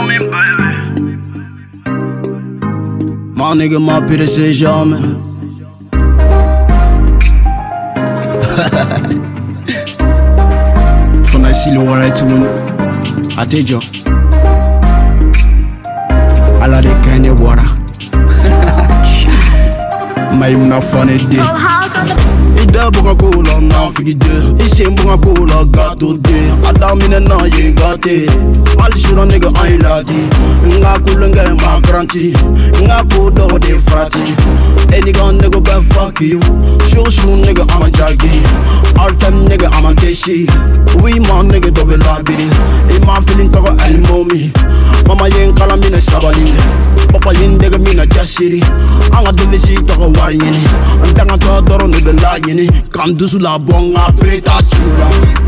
My nigga, my PDC jamais. From I see the world to win. I tell you, I like the kind of water. My not funny day. Ida bunga kola na figide. Ise bunga kola gato de. Adamine na yin gate. All shura nigga I ladi. Nga kulenge ma granti. Nga kodo de frati. Any gun nigga ben fuck you. Shushu nigga I'm a jaggy. All time nigga I'm a deshi. We my nigga double labiri. In my feeling togo el momi. Mama yin kala mina sabali. Papa yin nigga mina jasiri. Anga devisi togo war yini. Andanga to doro nigga la yini. Kam dusu la bonga preta chura.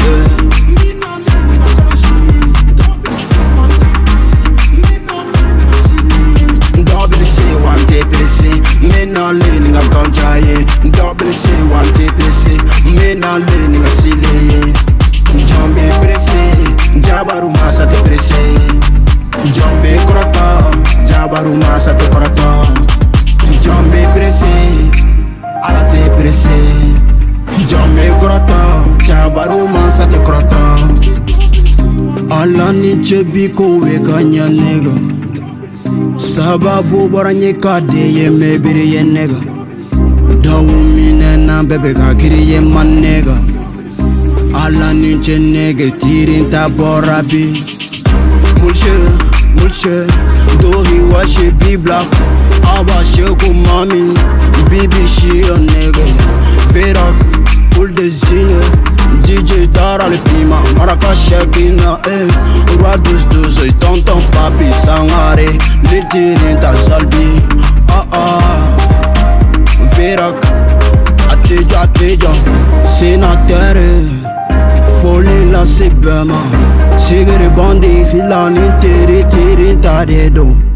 Double C one TPC. Me na learning a conjaye. Double C one TPC. Me na learning a silly. Jambe presse. Jabaru masa te presse. Jambe krota. Jabaru masa te krota. Jambe presse. Ala te presse. Jambe krota. Jabaru masa te krota. Ala ni chebi ko wekanya nigga. Sababu boranye kade ye mebiri ye nigga. Dawumine na bebe kakiri ye man nigga. Ala ni che nigga tirinta borabi. Mulche, do he wash it be black. Aba sheko mami, bibi she a nigga. Verak, pull the zine. DJ Dara le pima, Maraka Shekina, Radus douce, tonton papi sangare. Litini ta salbi, Verak, ateja, sénatere. Folie la sebema, sigare bandi filani tiri ta dedo.